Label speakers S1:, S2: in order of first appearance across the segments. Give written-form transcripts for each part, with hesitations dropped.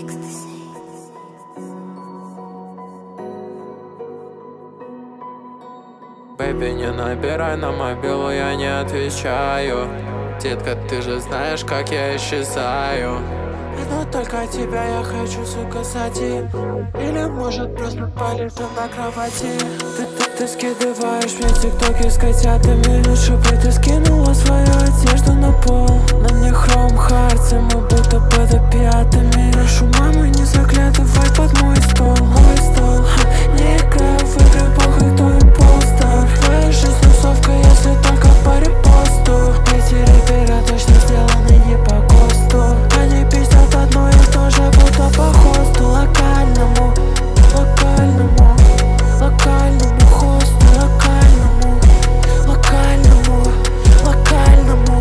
S1: Бэйби, не набирай на мобилу, я не отвечаю. Детка, ты же знаешь, как я исчезаю. Но только тебя я хочу, сука, сади. Или может просто полежим на кровати. Ты скидываешь мне тиктоки с котятами. Лучше бы ты скинула свою одежду на пол. На мне хром хартсы, мы будто пятыми. Прошу мамы, не заглядывай под мой стол. Мой стол, не играю в игры, похуй, кто импостер. Твоя жизнь тусовка, если только по репосту. Эти рэперы точно сделаны не по ГОСТу. Они пиздят одно и то же, будто по хосту. Локальному хосту. Локальному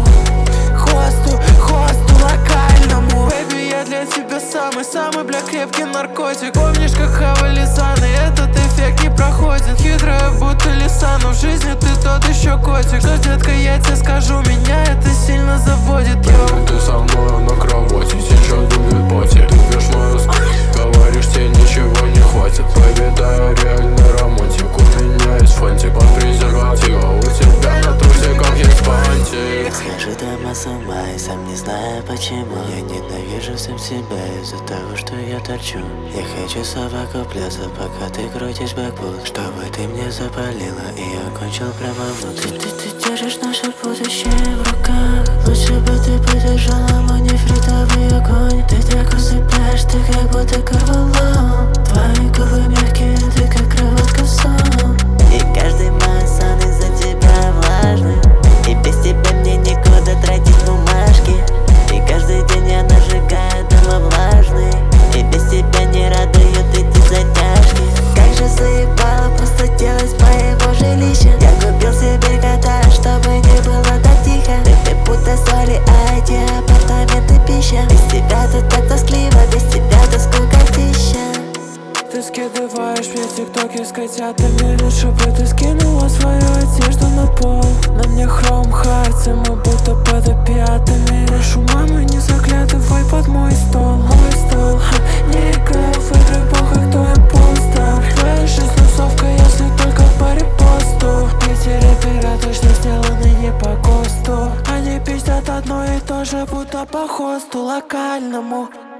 S1: хосту локальному. Бэйби, я для тебя самый, бля, крепкий наркотик. Помнишь, как хавали саны, этот эффект не проходит. Хитрая, будто лиса, но в жизни ты тот еще котик. Но, детка, я тебе скажу, меня это сильно заводит.
S2: Бэйби, ты со мною на кровати, сейчас будет поти. Ты пьешь мою говоришь, тебе ничего не хватит. Бэйби, да, я реальный романтик. У меня есть фантик под презервативом. У тебя на трусиках есть бантик.
S3: Схожу дома с ума и сам не знаю почему. Я ненавижу сам себя из-за того, что я торчу. Я хочу совокупляться, пока ты крутишь бэкбут, чтобы ты мне запалила и окончил прямо внутри. Ты держишь наше будущее в руках. Лучше бы ты подержала мой нефритовый огонь. Ты так усыпляешь, ты как будто корвалол. Твои губы мягкие, ты как кроватка сон. И каждый мой сон из-за тебя влажный. И без тебя мне некуда тратить бумажки. И каждый день я нажигаю дома влажный. И без тебя не радуют эти затяжки. Как же заебало просто делать моего жилища. Я купил себе кота, чтобы не было так тихо. Ты будто соли, а эти апартаменты пища. Без тебя тут так тоскливо, без тебя тоскукотища.
S1: Ты скидываешь мне тиктоки с котятами. Лучше бы ты скинула свою одежду на пол. На мне хром хартсы, мы будто пятыми. Прошу мамы, не заглядывай под мой стол. Мой стол, не играю в игры, похуй, кто импостер. Твоя жизнь тусовка, если только по репосту. Эти рэперы точно сделаны не по ГОСТу. Они пиздят одно и то же, будто по хосту локальному.